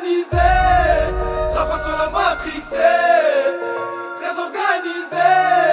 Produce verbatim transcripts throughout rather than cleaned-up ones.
organisé, la façon la matrixée, très organisé,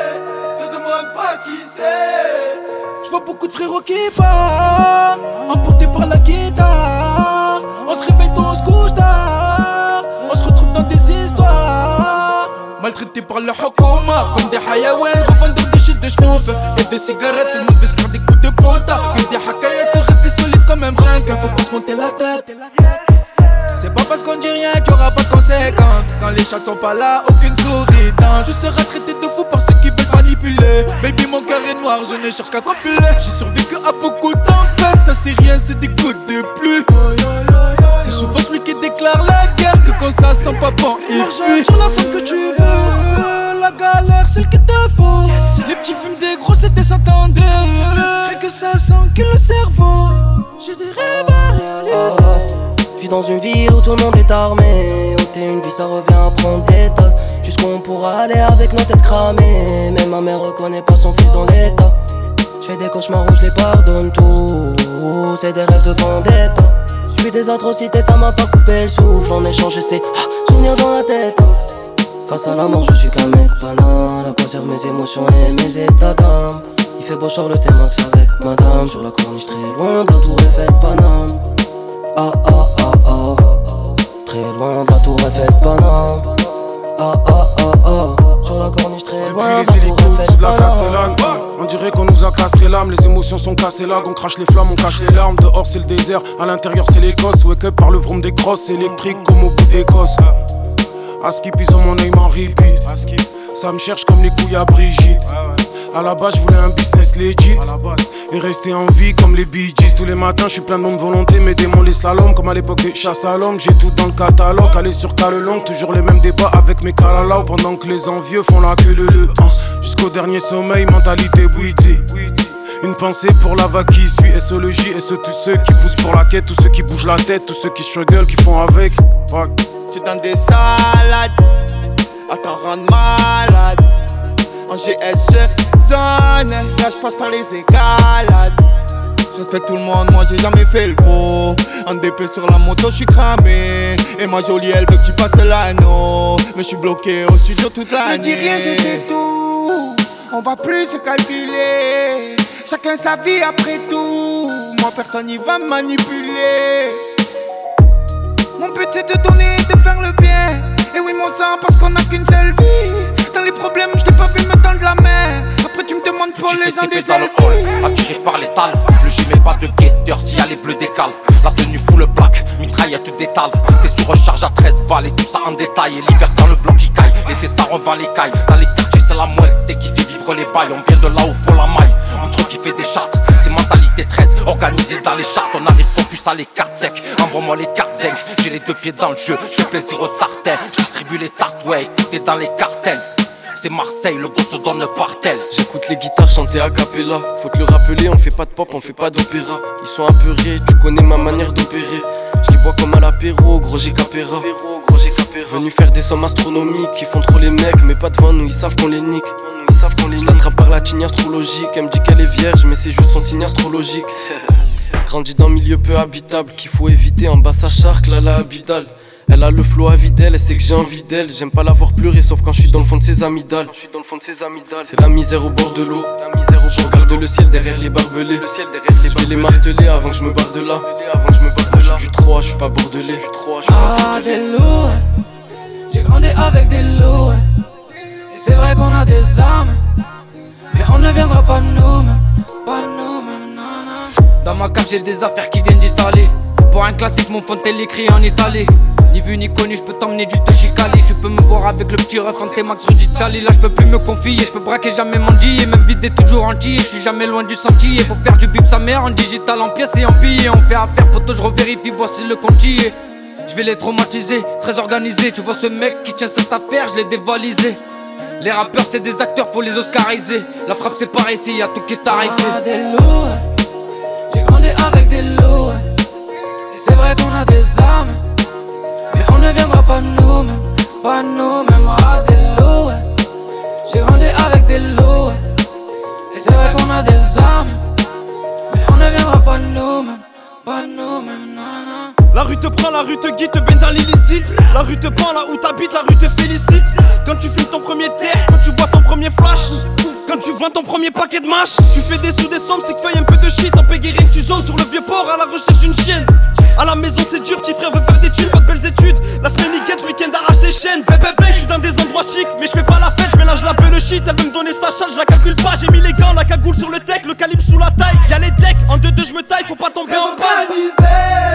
te demande pas qui c'est. Je vois beaucoup de frérots qui partent, emportés par la guitare. On se réveille tôt, on se couche tard, on se retrouve dans des histoires. Maltraités par le hukuma, comme des hayawans, revendeurs de shit de schnouf. Et des cigarettes, ils nous se faire des coups de pota. Que des hakayats, rester solide comme un brinque. Faut pas se monter la tête. C'est pas parce qu'on dit rien qu'il y aura pas de conséquences. Quand les chats sont pas là, aucune souris danse. Je serai traité de fou par ceux qui veulent manipuler. Baby, mon cœur est noir, je ne cherche qu'à copuler. J'ai survécu à beaucoup de tempêtes, ça c'est rien, c'est des gouttes de pluie. C'est souvent celui qui déclare la guerre que quand ça sent pas bon, il fuit. Sur la femme que tu veux, la galère c'est le qu'il te faut. Les petits fument des gros, c'est des attendés. Rien que ça sent que le cerveau. J'ai des rêves à réaliser. Je vis dans une vie où tout le monde est armé. Ôter une vie ça revient à prendre des tas. Jusqu'où on pourra aller avec nos têtes cramées. Même ma mère reconnaît pas son fils dans l'état. Je fais des cauchemars où je les pardonne tout. C'est des rêves de vendetta. Je vis des atrocités, ça m'a pas coupé le souffle. En échange c'est ah, souvenirs dans la tête. Face à la mort je suis qu'un mec banal. À quoi servent mes émotions et mes états d'âme. Il fait beau le T-Max avec madame. Sur la corniche très loin de la tour Eiffel Paname. Ah ah ah ah, très loin de la tour Eiffel Paname. Ah ah ah ah, sur la corniche très loin de la tour Eiffel de la Castellane. On dirait qu'on nous a castré l'âme, les émotions sont cassées là. On crache les flammes, on cache les larmes. Dehors c'est le désert, à l'intérieur c'est l'Écosse. Wake up par le vroom des crosses, électrique comme au bout d'Écosse. Aski pise mon œil m'en repeat. Ça me cherche comme les couilles à Brigitte. À la base je voulais un business legit et rester en vie comme les Bee Gees. Tous les matins je suis plein de bonne volonté. Mes démons les slaloms comme à l'époque des chasses à l'homme. J'ai tout dans le catalogue, aller sur cale longue. Toujours les mêmes débats avec mes calalas. Pendant que les envieux font la queue le le hein. Jusqu'au dernier sommeil, mentalité Witty. Une pensée pour la vague qui suit. S O L J, S E tous ceux qui poussent pour la quête. Tous ceux qui bougent la tête, tous ceux qui struggle, qui font avec. Fuck. Tu donnes des salades à t'en rendre malade. En G L je zone, là je passe par les escalades. Je respecte tout le monde, moi j'ai jamais fait le faux. En D P sur la moto, je suis cramé. Et ma jolie elle veut que tu passes l'anneau. Mais je suis bloqué au studio toute l'année. Ne dis rien, je sais tout. On va plus se calculer. Chacun sa vie après tout. Moi personne n'y va me manipuler. Mon but c'est de donner et de faire le bien. Et oui mon sang parce qu'on n'a qu'une seule vie. Dans les problèmes je t'ai pas vu me tendre la main. Après tu me demandes pour les gens des selfies. Attiré par les talles, le gym est pas de guetteur. S'il y a les bleus décalent, la tenue full black, mitraillette te détale. T'es sur recharge à treize balles et tout ça en détail. Et l'hiver dans le blanc qui caille, l'été ça revend les cailles. Dans les quartiers c'est la muerte qui fait vivre les bails. On vient de là où faut la maille, on qui fait des chartes. C'est mentalité treize, organisée dans les chartes. On arrive focus à les cartes secs, envoie-moi les cartes zinc. J'ai les deux pieds dans le jeu, je fais plaisir aux tartins. Je distribue les tartes, ouais, tout est dans les cartels. C'est Marseille, le gosse se donne par tel. J'écoute les guitares chanter a cappella. Faut te le rappeler, on fait pas de pop, on fait pas d'opéra. Ils sont apeurés, tu connais ma manière d'opérer. Je les vois comme à l'apéro, gros j'ai capéra. Venus faire des sommes astronomiques, ils font trop les mecs, mais pas devant nous, ils savent qu'on les nique. Je l'attrape par la tigne astrologique, elle me dit qu'elle est vierge, mais c'est juste son signe astrologique. Grandi dans un milieu peu habitable, qu'il faut éviter en bas sa charque, là la Abidal. Elle a le flow à vide elle sait que j'ai envie d'elle. J'aime pas la voir pleurer sauf quand je suis dans le fond de ses amygdales. C'est la misère au bord de l'eau. Je regarde le ciel derrière les barbelés. Je vais les marteler avant que je me barre de là. Je suis du trois, je suis pas bordelais. Ah des loups, j'ai grandi avec des loups. Et c'est vrai qu'on a des armes, mais on ne viendra pas nous-mêmes. Pas nous-mêmes, non, non. Dans ma cave j'ai des affaires qui viennent d'Italie. Pour un classique mon fontel écrit en Italie. Ni vu ni connu, je peux t'emmener du Toshikali. Tu peux me voir avec le petit ref en T-Max rue d'Italie. Là je peux plus me confier, je peux braquer jamais mendier. Même vider toujours entier, je suis jamais loin du sentier. Faut faire du bif sa mère en digital, en pièces et en billets. On fait affaire poto, je revérifie, voici le comptier. Je vais les traumatiser, très organisé. Tu vois ce mec qui tient cette affaire, je l'ai dévalisé. Les rappeurs c'est des acteurs, faut les oscariser. La frappe c'est pas ici, y'a tout qui est arrivé. Ah, des loups, j'ai grandi avec des loups. Et c'est vrai qu'on a des armes, mais on ne viendra pas nous-mêmes, pas nous-mêmes. Ah des loups, j'ai grandi avec des loups. Et c'est vrai qu'on a des armes, mais on ne viendra pas nous-mêmes, pas nous-mêmes, non, non. La rue te prend, la rue te guide, te baigne dans l'illicite. La rue te prend là où t'habites, la rue te félicite. Quand tu fumes ton premier terre, quand tu bois ton premier flash, quand tu vends ton premier paquet de mâche. Tu fais des sous, des sommes, c'est que feuille un peu de shit. En Péguérine, tu zones sur le vieux port à la recherche d'une chienne. À la maison c'est dur, petit frère veut faire des thunes, pas de belles études. La semaine il guette, le week-end arrache des chaînes. Bébé bébé, je suis dans des endroits chics, mais je fais pas la fête, je mélange la peu le shit. Elle veut me donner sa chatte, je la calcule pas. J'ai mis les gants, la cagoule sur le tech, le calibre sous la taille. Y'a les decks, en deux deux je me taille, faut pas tomber en panne. Organisé.